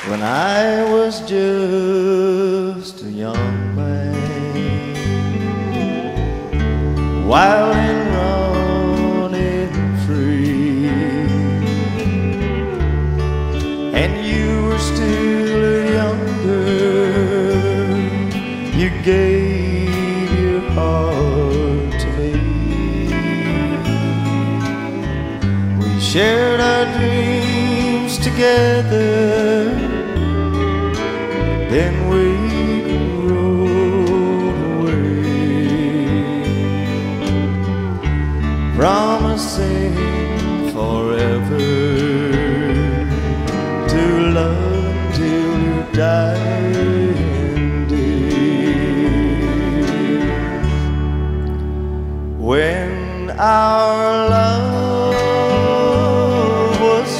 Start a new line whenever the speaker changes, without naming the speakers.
when I was just a young man, wild and running free, and you were still a young girl. You gave your heart to me. We shared our dreams together, then we rode away, promising forever to love till your dying day. When our love